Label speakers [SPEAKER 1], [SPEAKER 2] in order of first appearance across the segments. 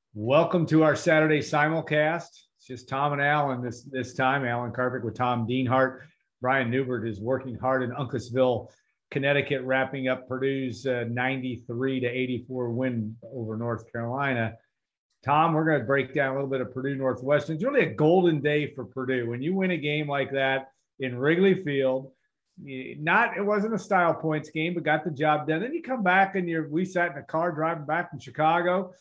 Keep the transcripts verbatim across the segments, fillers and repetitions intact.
[SPEAKER 1] Welcome to our Saturday simulcast. It's just Tom and Alan this this time. Alan Carpick with Tom Dienhart. Brian Newbert is working hard in Uncasville, Connecticut, wrapping up Purdue's uh, ninety-three to eighty-four win over North Carolina. Tom, we're going to break down a little bit of Purdue Northwestern. It's really a golden day for Purdue. When you win a game like that in Wrigley Field, not it wasn't a style points game, but got the job done. Then you come back and you're we sat in a car driving back from Chicago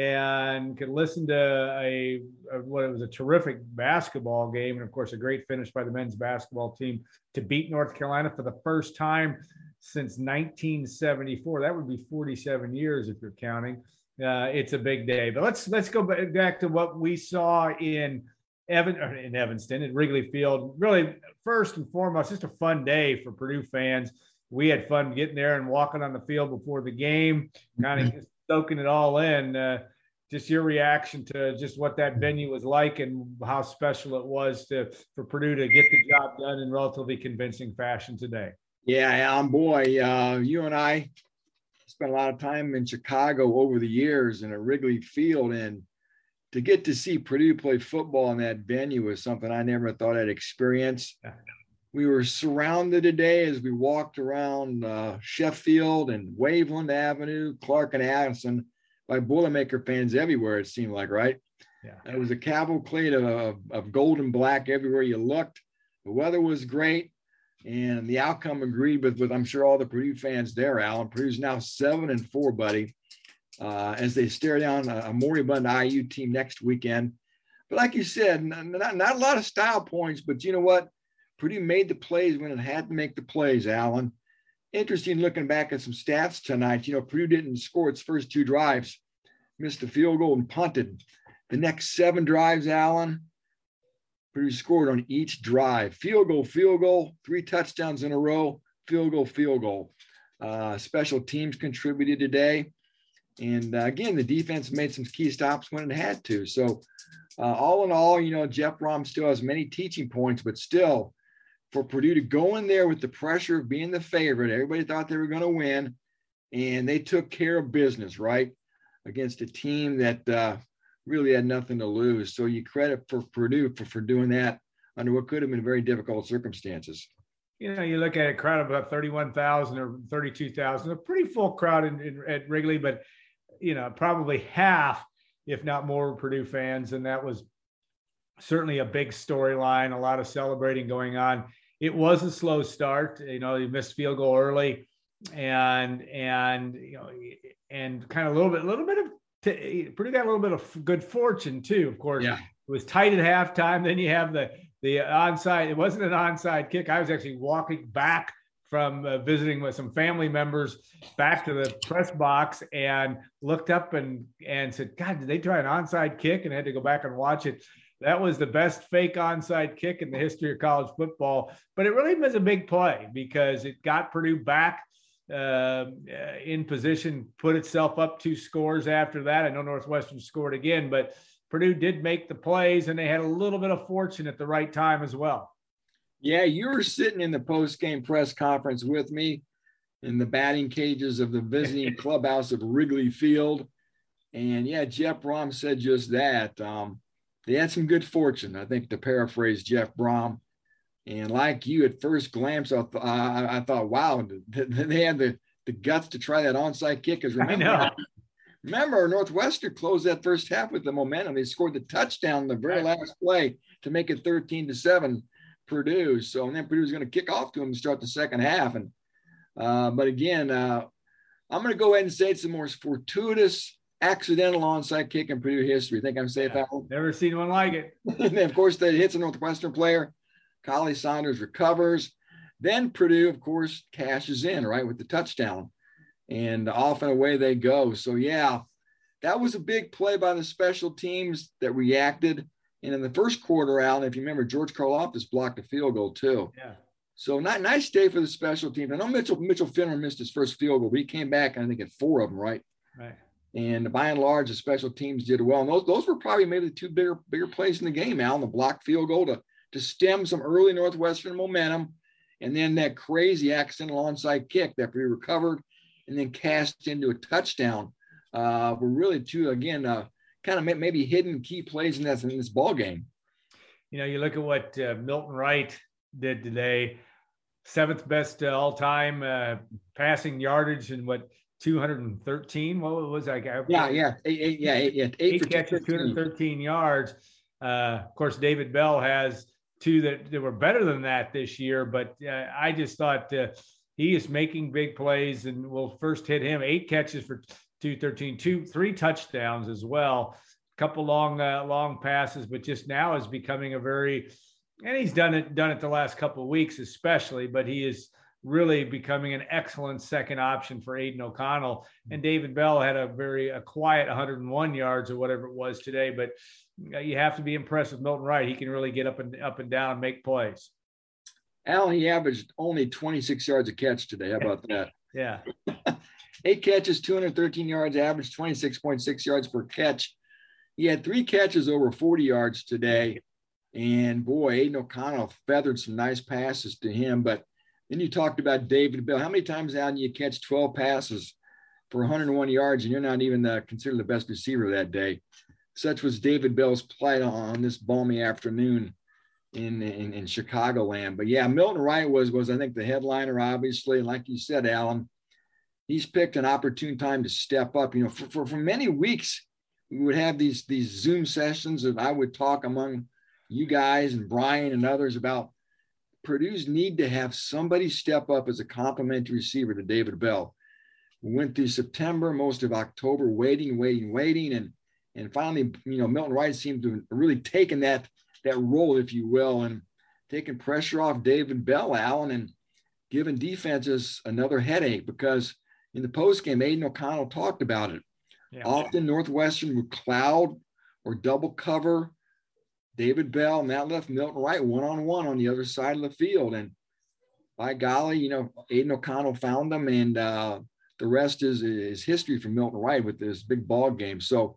[SPEAKER 1] and could listen to a, a what it was a terrific basketball game, and of course a great finish by the men's basketball team to beat North Carolina for the first time since nineteen seventy-four. That would be forty-seven years if you're counting. Uh, it's a big day, but let's let's go back to what we saw in Evan in Evanston at Wrigley Field. Really, first and foremost, just a fun day for Purdue fans. We had fun getting there and walking on the field before the game, kind of soaking it all in. Uh, just your reaction to just what that venue was like and how special it was to for Purdue to get the job done in relatively convincing fashion today.
[SPEAKER 2] Yeah, Alan, boy, uh, you and I spent a lot of time in Chicago over the years in a Wrigley Field, and to get to see Purdue play football in that venue was something I never thought I'd experience. We were surrounded today as we walked around uh, Sheffield and Waveland Avenue, Clark and Addison by Boilermaker fans everywhere, it seemed like, right?
[SPEAKER 1] Yeah.
[SPEAKER 2] It was a cavalcade of, of gold and black everywhere you looked. The weather was great, and the outcome agreed with, with I'm sure, all the Purdue fans there, Alan. Purdue's now seven and four, buddy, uh, as they stare down a, a moribund I U team next weekend. But like you said, not, not a lot of style points, but you know what? Purdue made the plays when it had to make the plays, Alan. Interesting looking back at some stats tonight. You know, Purdue didn't score its first two drives, missed a field goal and punted. The next seven drives, Alan, Purdue scored on each drive. Field goal, field goal, three touchdowns in a row, field goal, field goal. Uh, special teams contributed today. And uh, again, the defense made some key stops when it had to. So uh, all in all, you know, Jeff Brohm still has many teaching points, but still, for Purdue to go in there with the pressure of being the favorite, everybody thought they were going to win, and they took care of business, right, against a team that uh, really had nothing to lose. So you credit for Purdue for, for doing that under what could have been very difficult circumstances.
[SPEAKER 1] You know, you look at a crowd of about thirty-one thousand or thirty-two thousand, a pretty full crowd in, in, at Wrigley, but, you know, probably half, if not more, Purdue fans, and that was certainly a big storyline, a lot of celebrating going on. It was a slow start. You know, you missed field goal early, and and you know, and kind of a little bit, a little bit of t- Purdue got a little bit of good fortune too. Of course,
[SPEAKER 2] yeah.
[SPEAKER 1] It was tight at halftime. Then you have the the onside. It wasn't an onside kick. I was actually walking back from uh, visiting with some family members back to the press box and looked up and and said, "God, did they try an onside kick?" And I had to go back and watch it. That was the best fake onside kick in the history of college football, but it really was a big play because it got Purdue back uh, in position, put itself up two scores after that. I know Northwestern scored again, but Purdue did make the plays, and they had a little bit of fortune at the right time as well.
[SPEAKER 2] Yeah, you were sitting in the post-game press conference with me in the batting cages of the visiting clubhouse of Wrigley Field, and yeah, Jeff Brohm said just that. Um, They had some good fortune, I think, to paraphrase Jeff Brohm. And like you, at first glance, I, th- I, I thought, wow, they had the, the guts to try that onside kick. Because remember, remember, Northwestern closed that first half with the momentum. They scored the touchdown the very
[SPEAKER 1] Right.
[SPEAKER 2] last play to make it thirteen to seven Purdue. So, and then Purdue was going to kick off to them to start the second half. And uh, but again, uh, I'm going to go ahead and say it's the most fortuitous accidental onside kick in Purdue history. Think I'm safe,
[SPEAKER 1] Yeah,
[SPEAKER 2] Alan?
[SPEAKER 1] never seen one like it.
[SPEAKER 2] And then, of course, that hits a Northwestern player. Collie Saunders recovers. Then Purdue, of course, cashes in, right, with the touchdown. And off and away they go. So, yeah, that was a big play by the special teams that reacted. And in the first quarter, Alan, if you remember, George Karlaftis blocked a field goal too.
[SPEAKER 1] Yeah.
[SPEAKER 2] So not nice day for the special teams. I know Mitchell Mitchell Finner missed his first field goal, but he came back, and I think, at four of them, right?
[SPEAKER 1] Right.
[SPEAKER 2] And by and large, the special teams did well. And those, those were probably maybe the two bigger bigger plays in the game, Al. The blocked field goal to, to stem some early Northwestern momentum. And then that crazy accidental onside kick that we recovered and then cast into a touchdown uh, were really two, again, uh, kind of maybe hidden key plays in this in this ball game.
[SPEAKER 1] You know, you look at what uh, Milton Wright did today, seventh best uh, all time uh, passing yardage and what two hundred thirteen. What was that guy?
[SPEAKER 2] Yeah, yeah, eight, eight, yeah, eight, yeah, eight,
[SPEAKER 1] eight catches, two hundred thirteen yards. Uh, of course, David Bell has two that, that were better than that this year, but uh, I just thought uh, he is making big plays, and we'll first hit him. Eight catches for two thirteen, two, three touchdowns as well. A couple long, uh, long passes, but just now is becoming a very, and he's done it, done it the last couple of weeks, especially, but he is really becoming an excellent second option for Aiden O'Connell. And David Bell had a very a quiet one hundred one yards or whatever it was today, but you have to be impressed with Milton Wright. He can really get up and up and down and make plays.
[SPEAKER 2] Al, he averaged only twenty-six yards a catch today. How about that?
[SPEAKER 1] Yeah.
[SPEAKER 2] Eight catches, two hundred thirteen yards, average twenty-six point six yards per catch. He had three catches over forty yards today. And boy, Aiden O'Connell feathered some nice passes to him. But then you talked about David Bell. How many times out do you catch twelve passes for one hundred one yards and you're not even uh, considered the best receiver that day? Such was David Bell's plight on this balmy afternoon in, in, in Chicagoland. But yeah, Milton Wright was, was, I think, the headliner, obviously. And like you said, Alan, he's picked an opportune time to step up. You know, for, for, for many weeks, we would have these, these Zoom sessions that I would talk among you guys and Brian and others about Purdue's need to have somebody step up as a complimentary receiver to David Bell. We went through September, most of October, waiting, waiting, waiting. And, and finally, you know, Milton Wright seemed to have really taken that, that role, if you will, and taking pressure off David Bell, Allen, and giving defenses another headache, because in the postgame, Aiden O'Connell talked about it. Yeah. Often Northwestern would cloud or double cover David Bell, and that left Milton Wright one-on-one on the other side of the field. And by golly, you know, Aiden O'Connell found them, and uh, the rest is, is history for Milton Wright with this big ball game. So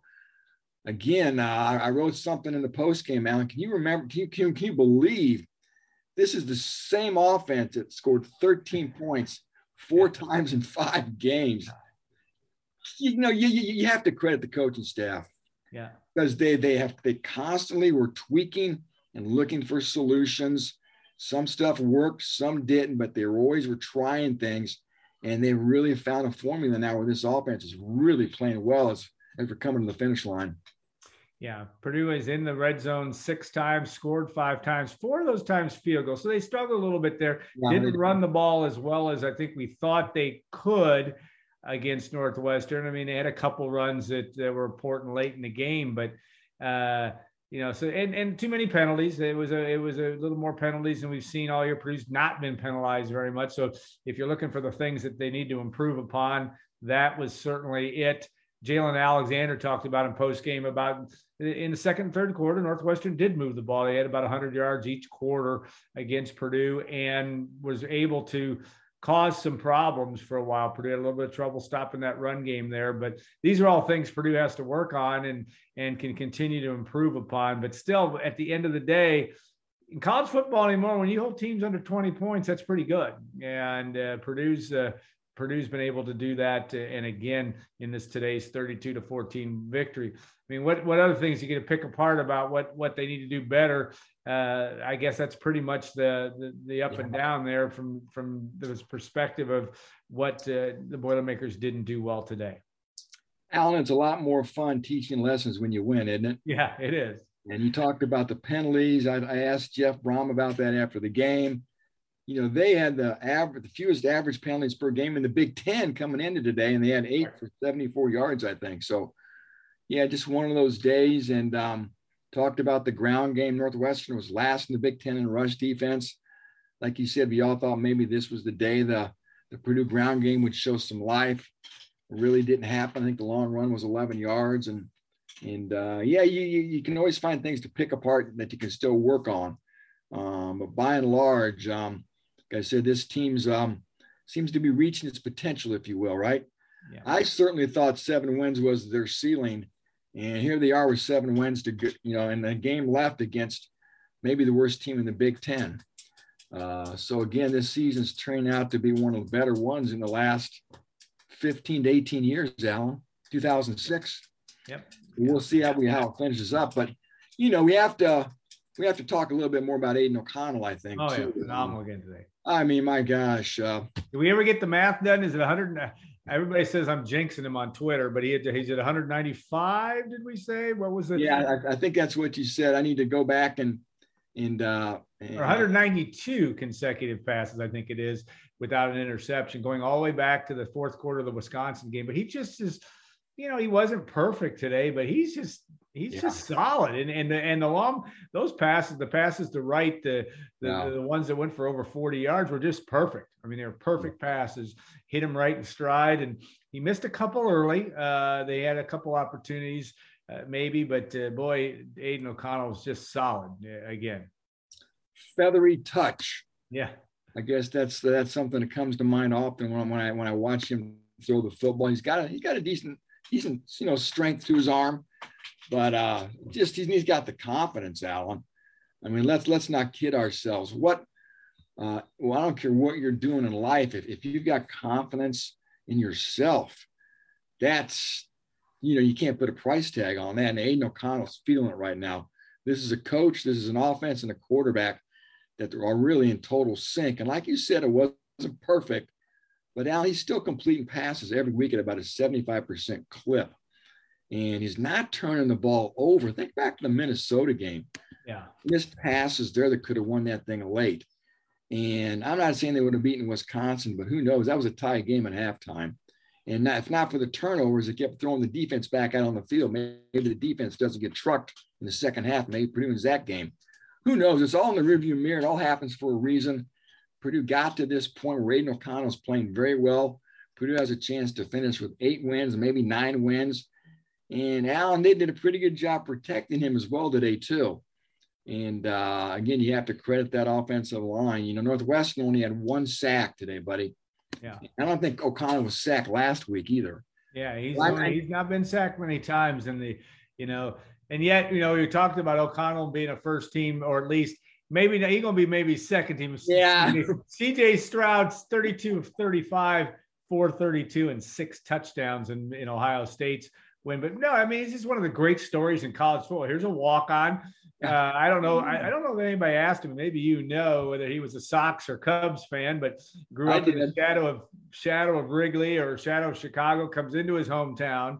[SPEAKER 2] again, uh, I wrote something in the postgame, Alan. Can you remember, can you, can, can you believe this is the same offense that scored thirteen points four times in five games? You know, you, you, you have to credit the coaching staff.
[SPEAKER 1] Yeah.
[SPEAKER 2] Because they they have they constantly were tweaking and looking for solutions. Some stuff worked, some didn't, but they were always were trying things, and they really found a formula now where this offense is really playing well as, as we're coming to the finish line.
[SPEAKER 1] Yeah, Purdue is in the red zone six times, scored five times, four of those times field goals. So they struggled a little bit there. Yeah, didn't run the ball as well as I think we thought they could against Northwestern. I mean, they had a couple runs that, that were important late in the game, but uh, you know, so and, and too many penalties. It was a it was a little more penalties than we've seen all year. Purdue's not been penalized very much. So if you're looking for the things that they need to improve upon, that was certainly it. Jalen Alexander talked about in post game about in the second and third quarter, Northwestern did move the ball. They had about one hundred yards each quarter against Purdue and was able to caused some problems for a while. Purdue had a little bit of trouble stopping that run game there, but these are all things Purdue has to work on and, and can continue to improve upon. But still, at the end of the day, in college football anymore, when you hold teams under twenty points, that's pretty good. And uh, Purdue's uh, Purdue's been able to do that. And again, in this today's thirty-two to fourteen victory. I mean, what, what other things you get to pick apart about what, what they need to do better? Uh, I guess that's pretty much the, the, the up and down there from, from this perspective of what uh, the Boilermakers didn't do well today.
[SPEAKER 2] Alan, it's a lot more fun teaching lessons when you win, isn't it?
[SPEAKER 1] Yeah, it is.
[SPEAKER 2] And you talked about the penalties. I, I asked Jeff Brom about that after the game. You know, they had the average, the fewest average penalties per game in the Big Ten coming into today, and they had eight for seventy-four yards, I think. So, yeah, just one of those days. And um, talked about the ground game. Northwestern was last in the Big Ten in rush defense. Like you said, we all thought maybe this was the day the, the Purdue ground game would show some life. It really didn't happen. I think the long run was eleven yards. And, and uh, yeah, you, you, you can always find things to pick apart that you can still work on. Um, but by and large, um, like I said, this team's um, seems to be reaching its potential, if you will, right? Yeah. I certainly thought seven wins was their ceiling. And here they are with seven wins to get, you know, and a game left against maybe the worst team in the Big Ten. Uh, so again, this season's turned out to be one of the better ones in the last fifteen to eighteen years, Alan. two thousand six.
[SPEAKER 1] Yep.
[SPEAKER 2] We'll see how we how it finishes up. But you know, we have to we have to talk a little bit more about Aiden O'Connell, I think.
[SPEAKER 1] Oh
[SPEAKER 2] too.
[SPEAKER 1] yeah, phenomenal again today.
[SPEAKER 2] I mean, my gosh. Uh,
[SPEAKER 1] Did we ever get the math done? Is it one hundred? Everybody says I'm jinxing him on Twitter, but he had, he's at one hundred ninety-five. Did we say what was it?
[SPEAKER 2] Yeah, I, I think that's what you said. I need to go back and and, uh, and
[SPEAKER 1] or one hundred ninety-two consecutive passes, I think it is, without an interception, going all the way back to the fourth quarter of the Wisconsin game. But he just is, you know, he wasn't perfect today, but he's just he's yeah. just solid. And and the and the long those passes, the passes to right, the the, wow. the ones that went for over forty yards were just perfect. I mean, they were perfect passes, hit him right in stride, and he missed a couple early. Uh, they had a couple opportunities. Uh, maybe, but uh, boy, Aiden O'Connell was just solid uh, again.
[SPEAKER 2] Feathery touch.
[SPEAKER 1] Yeah,
[SPEAKER 2] I guess that's that's something that comes to mind often when, when I when I watch him throw the football. He's got a he's got a decent decent you know strength to his arm, but uh, just he's, he's got the confidence, Alan. I mean, let's let's not kid ourselves. What uh, well, I don't care what you're doing in life. If if you've got confidence in yourself, that's you know, you can't put a price tag on that. And Aiden O'Connell's feeling it right now. This is a coach, this is an offense and a quarterback that are really in total sync. And like you said, it wasn't perfect, but now he's still completing passes every week at about a seventy-five percent clip. And he's not turning the ball over. Think back to the Minnesota game.
[SPEAKER 1] Yeah.
[SPEAKER 2] Missed passes there that could have won that thing late. And I'm not saying they would have beaten Wisconsin, but who knows? That was a tie game at halftime. And if not for the turnovers, it kept throwing the defense back out on the field. Maybe the defense doesn't get trucked in the second half. Maybe Purdue wins that game. Who knows? It's all in the rearview mirror. It all happens for a reason. Purdue got to this point where Aiden O'Connell's playing very well. Purdue has a chance to finish with eight wins, maybe nine wins. And Alan, they did a pretty good job protecting him as well today, too. And uh, again, you have to credit that offensive line. You know, Northwestern only had one sack today, buddy.
[SPEAKER 1] Yeah,
[SPEAKER 2] I don't think O'Connell was sacked last week either.
[SPEAKER 1] Yeah, he's well, only, he's not been sacked many times in the, you know, and yet, you know, you talked about O'Connell being a first team, or at least maybe he's going to be maybe second team.
[SPEAKER 2] Yeah.
[SPEAKER 1] C J Stroud's thirty-two of thirty-five, four thirty-two, and six touchdowns in, in Ohio State's win. But no, I mean, this is one of the great stories in college football. Here's a walk-on. Uh, I don't know. I, I don't know if anybody asked him. Maybe you know whether he was a Sox or Cubs fan, but grew up in the shadow of shadow of Wrigley or shadow of Chicago. Comes into his hometown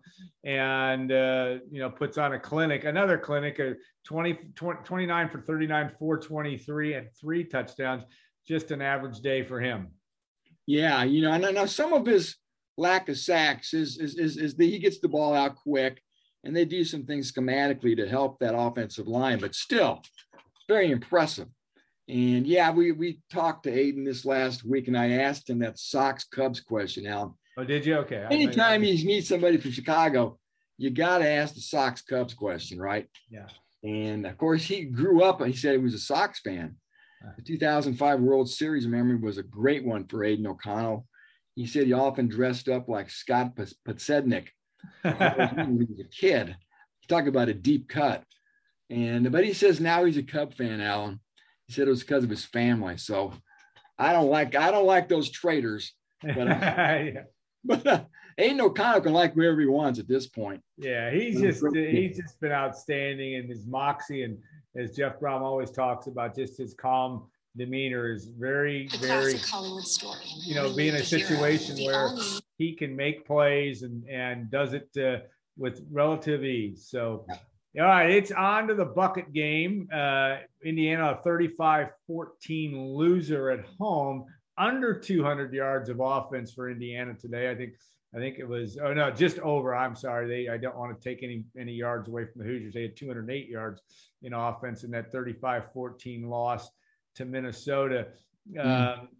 [SPEAKER 1] and uh, you know puts on a clinic, another clinic, a twenty, twenty, twenty-nine for thirty-nine, four twenty-three, and three touchdowns. Just an average day for him.
[SPEAKER 2] Yeah, you know, and now some of his lack of sacks is is is, is that he gets the ball out quick. And they do some things schematically to help that offensive line, but still very impressive. And yeah, we we talked to Aiden this last week, and I asked him that Sox Cubs question, Alan.
[SPEAKER 1] Oh, did you? Okay.
[SPEAKER 2] Anytime you meet somebody from Chicago, you got to ask the Sox Cubs question, right?
[SPEAKER 1] Yeah.
[SPEAKER 2] And of course, he grew up, he said he was a Sox fan. The two thousand five World Series memory was a great one for Aiden O'Connell. He said he often dressed up like Scott Podsednik. When he was a kid. Talk about a deep cut. And but he says now he's a Cub fan, Alan. He said it was because of his family. So I don't like I don't like those traitors. But, uh, yeah. but uh, Aiden O'Connell can like whoever he wants at this point.
[SPEAKER 1] Yeah, he's just he's just been outstanding, and his moxie, and as Jeff Brom always talks about, just his calm demeanor is very, the very Hollywood story. You know, being in a situation where he can make plays and and does it uh, with relative ease. So, all right, it's on to the bucket game. Uh, Indiana, thirty-five fourteen loser at home, under two hundred yards of offense for Indiana today. I think I think it was oh no, just over. I'm sorry, they I don't want to take any any yards away from the Hoosiers. They had two hundred eight yards in offense in that thirty-five fourteen loss to Minnesota. Mm. Um,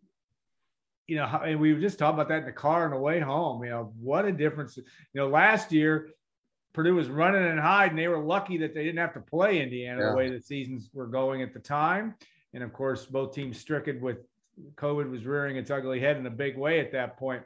[SPEAKER 1] you know, and we were just talking about that in the car on the way home. You know, what a difference. You know, last year, Purdue was running and hiding. They were lucky that they didn't have to play Indiana yeah. the way the seasons were going at the time. And, of course, both teams stricken with COVID was rearing its ugly head in a big way at that point.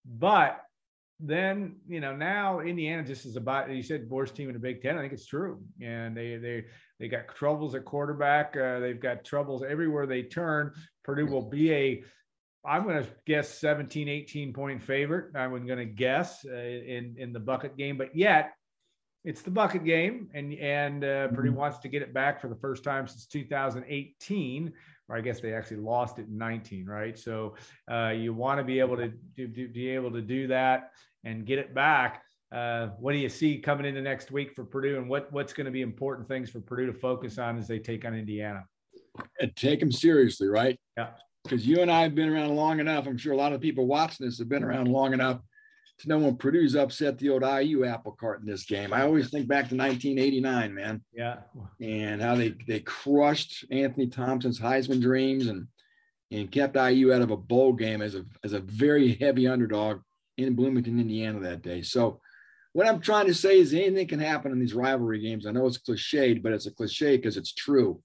[SPEAKER 1] But then, you know, now Indiana just is about, you said worst team in the Big Ten. I think it's true. And they they they got troubles at quarterback. Uh, they've got troubles everywhere they turn. Purdue will be a, I'm going to guess seventeen, eighteen point favorite. I'm going to guess uh, in, in the bucket game. But yet, it's the bucket game, and and uh, Purdue wants to get it back for the first time since two thousand eighteen, or I guess they actually lost it in nineteen, right? So uh, you want to be able to do, do, be able to do that and get it back. Uh, what do you see coming into next week for Purdue, and what what's going to be important things for Purdue to focus on as they take on Indiana?
[SPEAKER 2] And take them seriously, right?
[SPEAKER 1] Yeah.
[SPEAKER 2] Because you and I have been around long enough. I'm sure a lot of people watching this have been around long enough to know when Purdue's upset the old I U apple cart in this game. I always think back to nineteen eighty-nine, man.
[SPEAKER 1] Yeah.
[SPEAKER 2] And how they they crushed Anthony Thompson's Heisman dreams and and kept I U out of a bowl game as a as a very heavy underdog in Bloomington, Indiana that day. So what I'm trying to say is anything can happen in these rivalry games. I know it's cliched, but it's a cliche because it's true.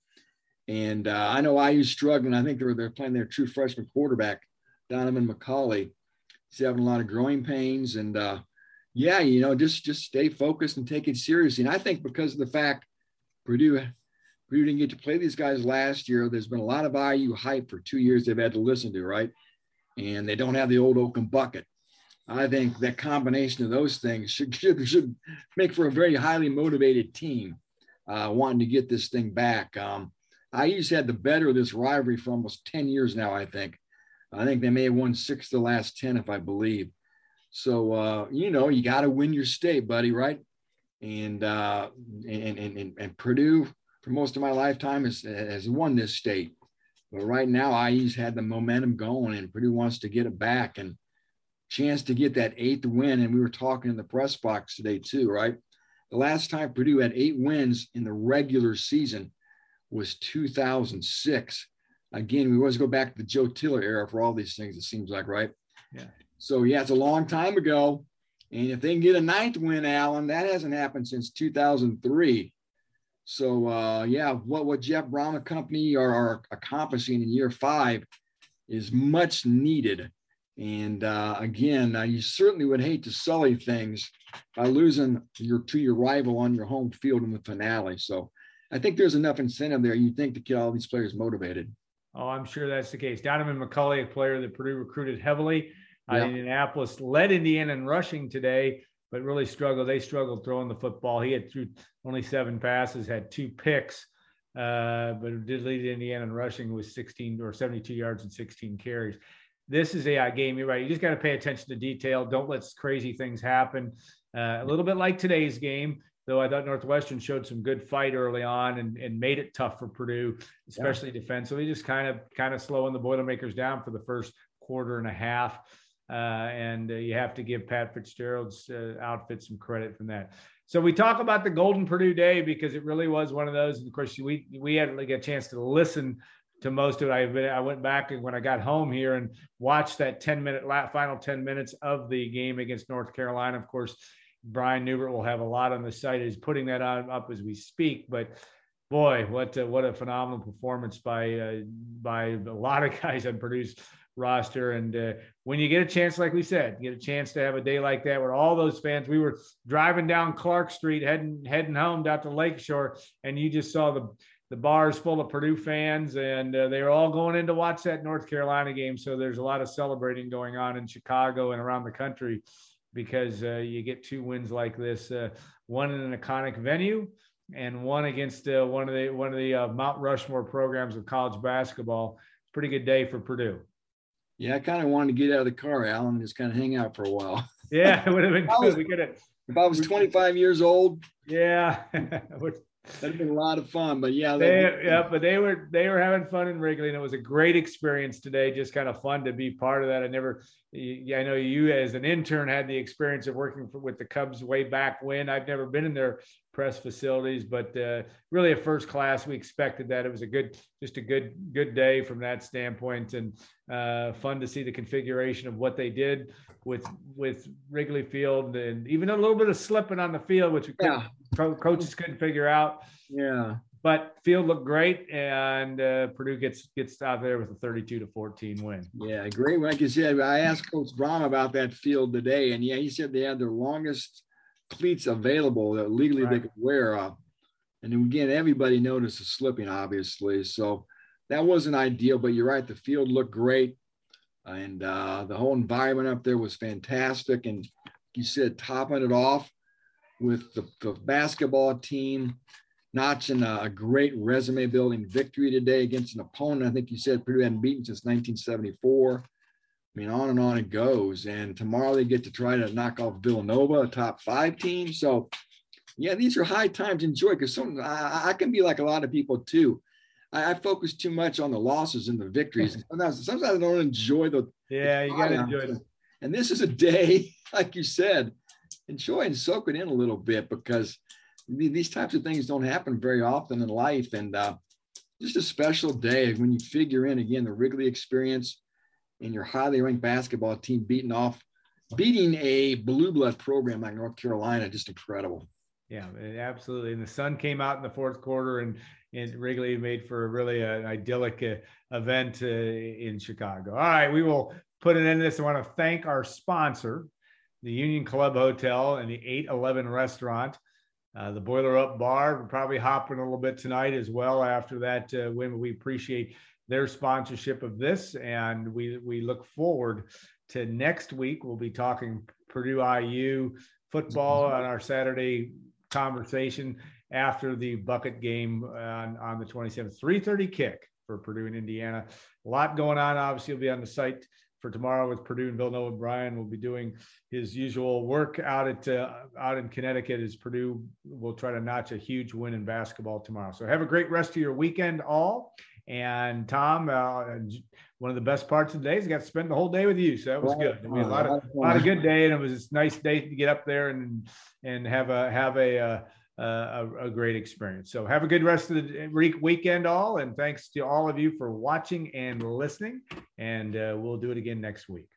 [SPEAKER 2] And uh, I know I U's struggling. I think they're they're playing their true freshman quarterback, Donovan McCauley. He's having a lot of growing pains, and uh, yeah, you know, just just stay focused and take it seriously. And I think because of the fact Purdue Purdue didn't get to play these guys last year, there's been a lot of I U hype for two years they've had to listen to, right? And they don't have the old Oaken bucket. I think that combination of those things should should, should make for a very highly motivated team uh, wanting to get this thing back. Um, I U's had the better of this rivalry for almost ten years now, I think. I think they may have won six of the last ten, if I believe. So, uh, you know, you got to win your state, buddy, right? And, uh, and, and, and, and Purdue, for most of my lifetime, has, has won this state. But right now, I U's had the momentum going, and Purdue wants to get it back. And chance to get that eighth win. And we were talking in the press box today, too, right? The last time Purdue had eight wins in the regular season was two thousand six. Again, we always go back to the Joe Tiller era for all these things, it seems like, right?
[SPEAKER 1] Yeah.
[SPEAKER 2] So, yeah, it's a long time ago. And if they can get a ninth win, Alan, that hasn't happened since two thousand three. So, uh, yeah, what, what Jeff Brown and company are, are accomplishing in year five is much needed. And, uh, again, uh, you certainly would hate to sully things by losing your to your rival on your home field in the finale. So I think there's enough incentive there, you think, to get all these players motivated.
[SPEAKER 1] Oh, I'm sure that's the case. Donovan McCauley, a player that Purdue recruited heavily.
[SPEAKER 2] Yeah.
[SPEAKER 1] Uh, Indianapolis led Indiana in rushing today, but really struggled. They struggled throwing the football. He had threw only seven passes, had two picks, uh, but did lead Indiana in rushing with sixteen or seventy-two yards and sixteen carries. This is a game. You're right. You just got to pay attention to detail. Don't let crazy things happen. Uh, a little bit like today's game, though I thought Northwestern showed some good fight early on and, and made it tough for Purdue, especially yeah. defensively, just kind of kind of slowing the Boilermakers down for the first quarter and a half. Uh, and uh, you have to give Pat Fitzgerald's uh, outfit some credit from that. So we talk about the Golden Purdue Day because it really was one of those. And of course, we we had like a chance to listen to most of it. I been, I went back and when I got home here and watched that ten minute final ten minutes of the game against North Carolina. Of course, Brian Newbert will have a lot on the site. He's putting that on up as we speak. But boy, what a, what a phenomenal performance by uh, by a lot of guys on Purdue's roster. And uh, when you get a chance, like we said, get a chance to have a day like that where all those fans, we were driving down Clark Street, heading heading home down to Lakeshore, and you just saw the the bars full of Purdue fans, and uh, they were all going in to watch that North Carolina game. So there's a lot of celebrating going on in Chicago and around the country because uh, you get two wins like this, uh, one in an iconic venue and one against uh, one of the one of the uh, Mount Rushmore programs of college basketball. Pretty good day for Purdue.
[SPEAKER 2] Yeah, I kind of wanted to get out of the car, Alan, and just kind of hang out for a while.
[SPEAKER 1] Yeah, it would have been good. We could have.
[SPEAKER 2] If I was twenty-five years old,
[SPEAKER 1] yeah,
[SPEAKER 2] that'd been a lot of fun. But yeah,
[SPEAKER 1] they, yeah, but they were they were having fun in Wrigley, and it was a great experience today. Just kind of fun to be part of that. I never, I know you as an intern had the experience of working for, with the Cubs way back when. I've never been in their press facilities, but uh, really a first class. We expected that. It was a good, just a good good day from that standpoint, and uh, fun to see the configuration of what they did with with Wrigley Field, and even a little bit of slipping on the field, which we couldn't, yeah. coaches couldn't figure out.
[SPEAKER 2] Yeah,
[SPEAKER 1] but field looked great, and uh, Purdue gets gets out there with a thirty-two to fourteen win.
[SPEAKER 2] Yeah, great. Like you said, I asked Coach Braun about that field today, and yeah, he said they had their longest cleats available that legally right. they could wear. Uh, and again, everybody noticed the slipping, obviously. So that wasn't ideal, but you're right. The field looked great. And uh, the whole environment up there was fantastic. And you said topping it off, with the, the basketball team notching a, a great resume building victory today against an opponent. I think you said Purdue hadn't beaten since nineteen seventy-four. I mean, on and on it goes. And tomorrow they get to try to knock off Villanova, a top five team. So, yeah, these are high times to enjoy, because some I, I can be like a lot of people too. I, I focus too much on the losses and the victories. Sometimes, sometimes I don't enjoy the.
[SPEAKER 1] Yeah, you got to enjoy it.
[SPEAKER 2] And this is a day, like you said, enjoy and soak it in a little bit, because these types of things don't happen very often in life. And uh, just a special day when you figure in, again, the Wrigley experience and your highly ranked basketball team beating off, beating a blue blood program like North Carolina. Just incredible.
[SPEAKER 1] Yeah, absolutely. And the sun came out in the fourth quarter, and, and Wrigley made for really an idyllic uh, event uh, in Chicago. All right, we will put an end to this. I want to thank our sponsor, the Union Club Hotel and the eight eleven restaurant. Uh, the Boiler Up Bar, we're probably hopping a little bit tonight as well after that uh, win. We appreciate their sponsorship of this, and we we look forward to next week. We'll be talking Purdue I U football on our Saturday conversation after the bucket game on, on the twenty-seventh. three thirty kick for Purdue and Indiana. A lot going on. Obviously, you'll be on the site for tomorrow with Purdue and Villanova. Brian will be doing his usual work out at uh, out in Connecticut as Purdue will try to notch a huge win in basketball tomorrow. So have a great rest of your weekend all. And Tom, uh, one of the best parts of the day is I got to spend the whole day with you. So that was good. We had a lot of, a lot of good day, and it was a nice day to get up there and and have a have a uh, a, a great experience. So have a good rest of the weekend all, and thanks to all of you for watching and listening, and uh, we'll do it again next week.